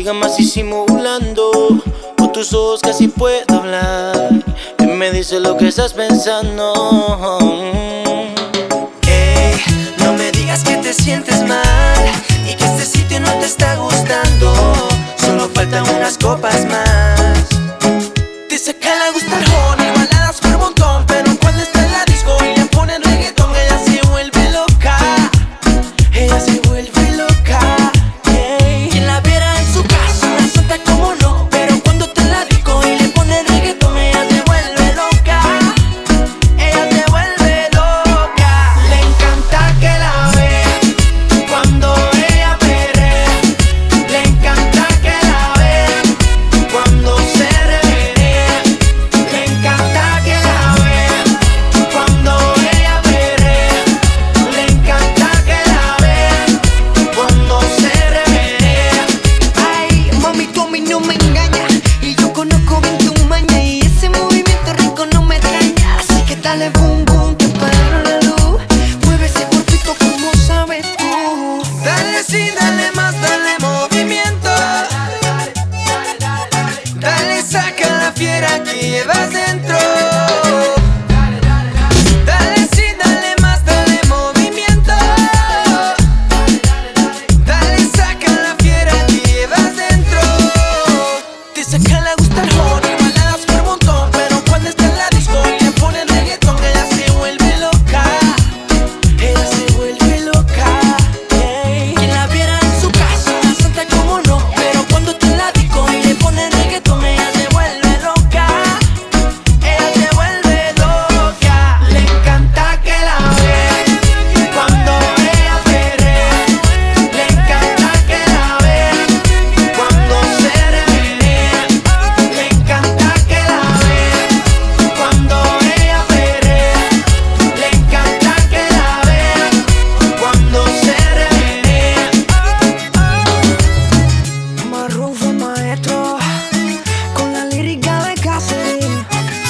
siga más disimulando. Con tus ojos casi puedo hablar y me dice lo que estás pensando. Ey, no me digas que te sientes mal y que este sitio no te está gustando. Solo faltan unas copas más. Dice que le gusta el honey, baladas por montón, pero cuando está en la disco y le ponen reggaetón, ella se vuelve loca. Ella se vuelve loca. Yeah. Quien la viera en su casa, una santa como no, pero cuando está en la disco y le ponen reggaetón, ella se vuelve loca. Ella se vuelve loca. Le encanta que la vean cuando ella perrea. Le encanta que la vean cuando se revenea. Le encanta que la vean cuando ella perrea. Le encanta que la vean cuando se revenea. Ay, mami, tú a mí no me engañas y yo conozco bien tu maña, y ese movimiento rico no me extraña. Así que dale boom boom, que apagaron la luz. Mueve ese cuerpito como sabes tú. Dale sí, dale más, dale movimiento. Dale, saca la fiera que llevas dentro. Dale sí, dale más, dale movimiento. Dale, saca la fiera que llevas dentro. Dice que le gusta el honey, baladas por montón, pero cuando está en la disco y le ponen reggaetón, ella se vuelve loca. Ella se vuelve loca. Yeah. Quien la viera en su casa, una santa como no, pero cuando está en la disco y le ponen reggaetón, ella se vuelve loca. Ella se vuelve loca. Le encanta que la vean cuando ella perrea. Le encanta que la vean cuando se revenea. Le encanta que la vean cuando ella perrea. Le encanta que la vean cuando se revenea. Marrón fue maestro con la lírica de Caserín.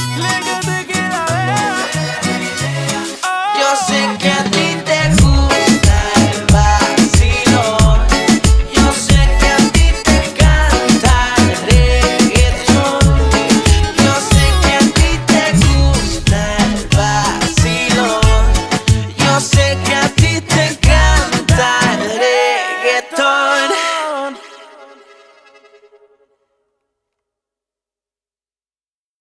Yo sé que a ti te gusta el vacilón. Yo sé que a ti te encanta el reggaetón. Yo sé que a ti te gusta el vacilón. Yo sé que a ti